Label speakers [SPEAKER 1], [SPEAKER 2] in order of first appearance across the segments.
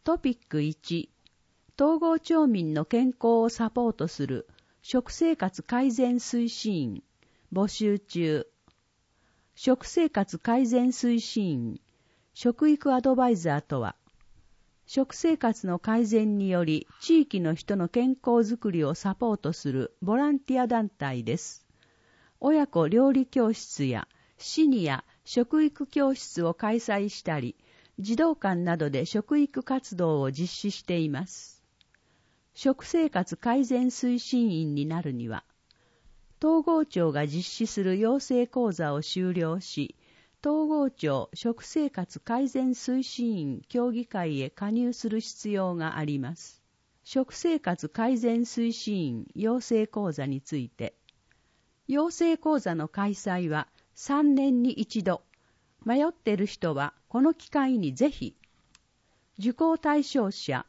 [SPEAKER 1] トピック1、統合町民の健康をサポートする食生活改善推進員、募集中。食生活改善推進員、食育アドバイザーとは、食生活の改善により地域の人の健康づくりをサポートするボランティア団体です。親子料理教室やシニア食育教室を開催したり、児童館などで食育活動を実施しています。食生活改善推進員になるには、統合庁が実施する養成講座を修了し、統合庁食生活改善推進員協議会へ加入する必要があります。食生活改善推進員養成講座について、養成講座の開催は3年に一度。迷っている人はこの機会にぜひ、受講対象者、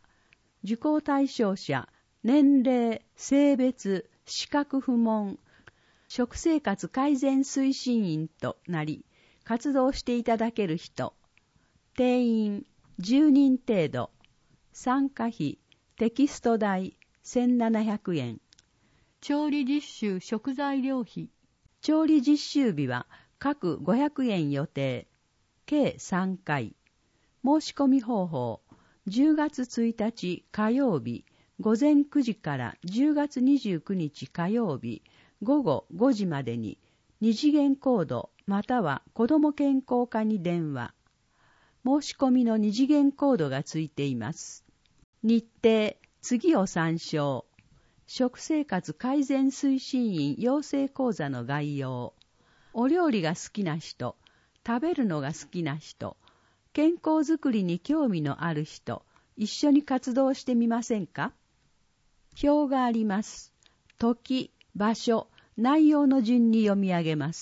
[SPEAKER 1] 年齢、性別、資格不問、食生活改善推進員となり、活動していただける人、定員10人程度、参加費、テキスト代1700円、調理実習食材料費、調理実習日は各500円予定、計3回。申し込み方法、10月1日火曜日、午前9時から10月29日火曜日、午後5時までに、二次元コードまたは子ども健康課に電話。申し込みの二次元コードがついています。日程、次を参照。食生活改善推進員養成講座の概要。お料理が好きな人、食べるのが好きな人、健康づくりに興味のある人、一緒に活動してみませんか？表があります。時、場所、内容の順に読み上げます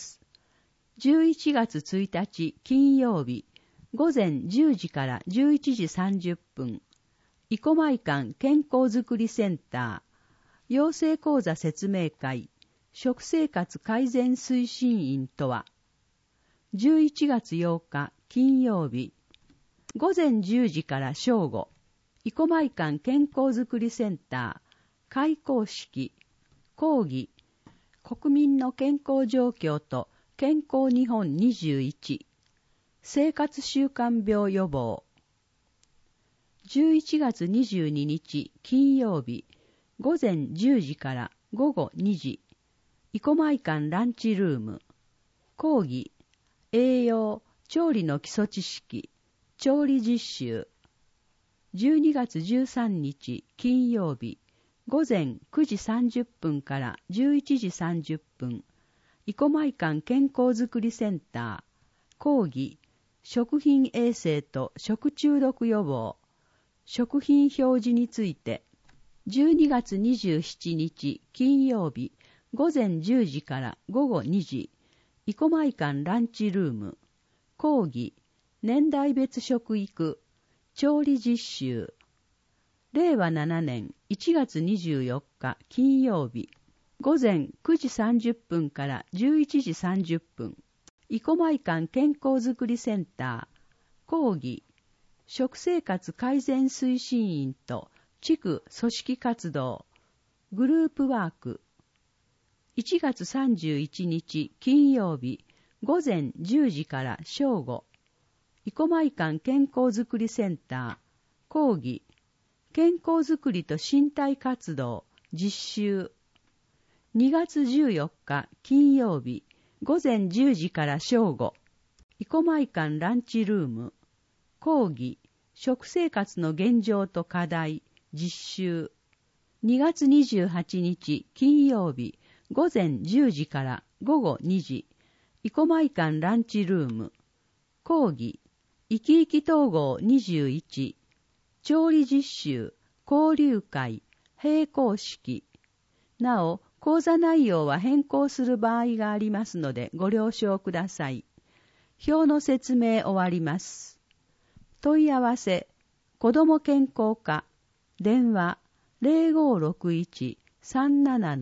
[SPEAKER 1] 。11月1日金曜日、午前10時から11時30分、生駒館健康づくりセンター、養成講座説明会、食生活改善推進員とは、11月8日金曜日、午前10時から正午、生駒館健康づくりセンター、開講式、講義、国民の健康状況と健康日本21、生活習慣病予防。11月22日金曜日、午前10時から午後2時、生駒館ランチルーム、講義、栄養、調理の基礎知識、調理実習。12月13日金曜日、午前9時30分から11時30分、生駒館健康づくりセンター、講義、食品衛生と食中毒予防、食品表示について、12月27日金曜日、午前10時から午後2時、生駒館ランチルーム、講義、年代別食育、調理実習。令和7年1月24日金曜日、午前9時30分から11時30分、生駒館健康づくりセンター、講義、食生活改善推進員と地区組織活動、グループワーク。1月31日金曜日、午前10時から正午、生駒館健康づくりセンター、講義、健康づくりと身体活動、実習。2月14日金曜日、午前10時から正午、生駒館ランチルーム、講義、食生活の現状と課題、実習。2月28日金曜日、午前10時から午後2時、生駒館ランチルーム、講義、生き生き統合21、調理実習、交流会、閉講式。なお、講座内容は変更する場合がありますのでご了承ください。表の説明終わります。問い合わせ、子ども健康課、電話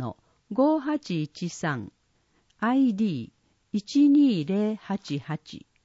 [SPEAKER 1] 0561-37-5813、ID120888